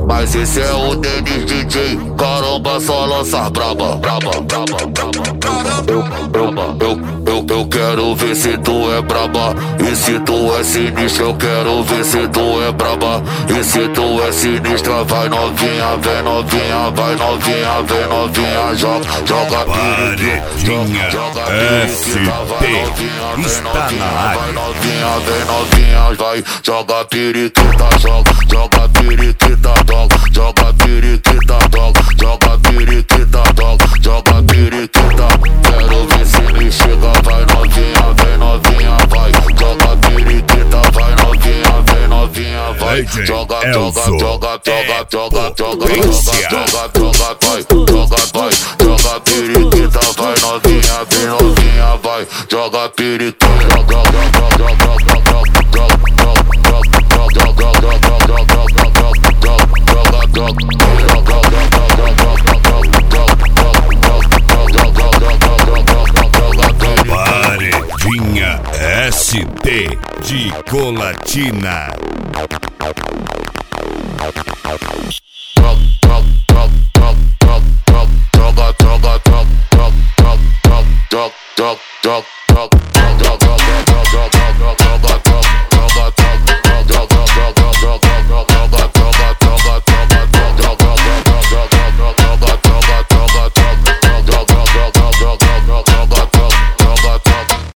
Mas esse é o Denis DJ, caramba, só lança braba, braba, braba, braba. Eu quero ver se tu é braba. E se tu é sinistra, eu quero ver se tu é braba. E se tu é sinistra, vai novinha, vem novinha, vai novinha, vem novinha, joga Paredinha SP está na área. vai novinha, vem novinha, vai, joga periquita, joga periquita, joga periquita, joga periquita, joga periquita. Quero ver se me chega, vai novinha, vem novinha, vai, joga periquita, vai novinha, vem novinha, vai, joga, joga periquita, vai novinha, vem novinha, vai, joga periquita, Paredinha SP de Colatina.